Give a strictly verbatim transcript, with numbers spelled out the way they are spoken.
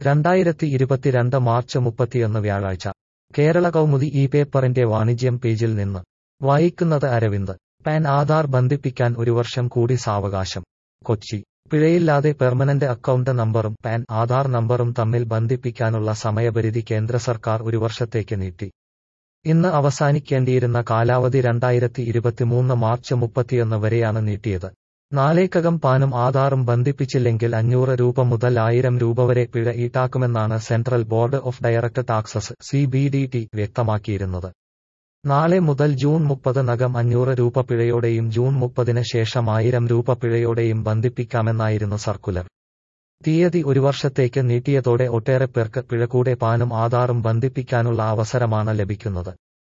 രണ്ടായിരത്തി ഇരുപത്തിരണ്ട് മാർച്ച് മുപ്പത്തിയൊന്ന് വ്യാഴാഴ്ച കേരള കൗമുദി ഈ പേപ്പറിന്റെ വാണിജ്യം പേജിൽ നിന്ന് വായിക്കുന്നത് അരവിന്ദ്. പാൻ ആധാർ ബന്ധിപ്പിക്കാൻ ഒരു വർഷം കൂടി സാവകാശം. കൊച്ചി. പിഴയില്ലാതെ പെർമനന്റ് അക്കൗണ്ട് നമ്പറും പാൻ ആധാർ നമ്പറും തമ്മിൽ ബന്ധിപ്പിക്കാനുള്ള സമയപരിധി കേന്ദ്ര സർക്കാർ ഒരു വർഷത്തേക്ക് നീട്ടി. ഇന്ന് അവസാനിക്കേണ്ടിയിരുന്ന കാലാവധി രണ്ടായിരത്തി ഇരുപത്തിമൂന്ന് മാർച്ച് മുപ്പത്തിയൊന്ന് വരെയാണ് നീട്ടിയത്. നാളേക്കകം പാനും ആധാറും ബന്ധിപ്പിച്ചില്ലെങ്കിൽ അഞ്ഞൂറ് രൂപ മുതൽ ആയിരം രൂപ വരെ പിഴ ഈടാക്കുമെന്നാണ് central board of direct taxes C B D T വ്യക്തമാക്കിയിരുന്നത്. നാളെ മുതൽ ജൂൺ മുപ്പതിനകം അഞ്ഞൂറ് രൂപ പിഴയോടെയും ജൂൺ മുപ്പതിന് ശേഷം ആയിരം രൂപ പിഴയോടെയും ബന്ധിപ്പിക്കാമെന്നായിരുന്നു സർക്കുലർ. തീയതി ഒരു വർഷത്തേക്ക് നീട്ടിയതോടെ ഒട്ടേറെ പേർക്ക് പിഴ കൂടെ പാനും ആധാറും ബന്ധിപ്പിക്കാനുള്ള അവസരമാണ് ലഭിക്കുന്നത്.